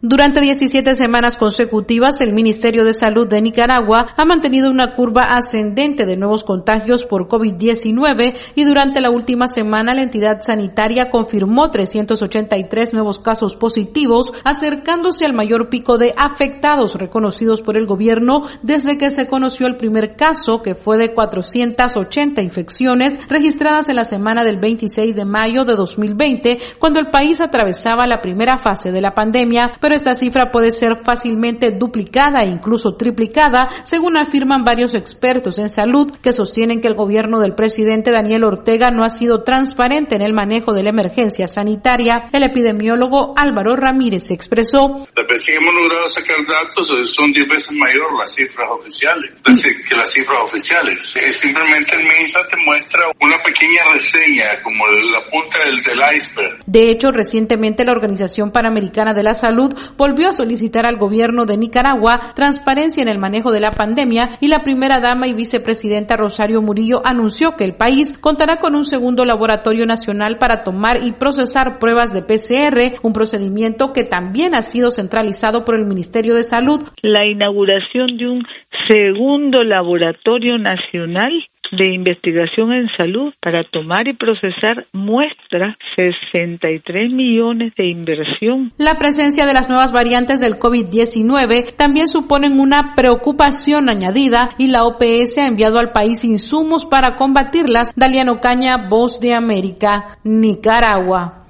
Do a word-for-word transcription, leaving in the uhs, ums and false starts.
Durante diecisiete semanas consecutivas, el Ministerio de Salud de Nicaragua ha mantenido una curva ascendente de nuevos contagios por COVID diecinueve y durante la última semana la entidad sanitaria confirmó trescientos ochenta y tres nuevos casos positivos, acercándose al mayor pico de afectados reconocidos por el gobierno desde que se conoció el primer caso, que fue de cuatrocientas ochenta infecciones registradas en la semana del veintiséis de mayo de dos mil veinte, cuando el país atravesaba la primera fase de la pandemia, pero esta cifra puede ser fácilmente duplicada e incluso triplicada, según afirman varios expertos en salud que sostienen que el gobierno del presidente Daniel Ortega no ha sido transparente en el manejo de la emergencia sanitaria. El epidemiólogo Álvaro Ramírez expresó: Las veces que hemos logrado sacar datos son diez veces mayor las cifras oficiales que las cifras oficiales. Simplemente el MINSA te muestra una pequeña reseña, como la punta del, del iceberg. De hecho, recientemente la Organización Panamericana de la Salud volvió a solicitar al gobierno de Nicaragua transparencia en el manejo de la pandemia, y la primera dama y vicepresidenta Rosario Murillo anunció que el país contará con un segundo laboratorio nacional para tomar y procesar pruebas de P C R, un procedimiento que también ha sido centralizado por el Ministerio de Salud. La inauguración de un segundo laboratorio nacional de investigación en salud para tomar y procesar muestras, sesenta y tres millones de inversión. La presencia de las nuevas variantes del COVID diecinueve también suponen una preocupación añadida, y la O P S ha enviado al país insumos para combatirlas. Daliano Caña, Voz de América, Nicaragua.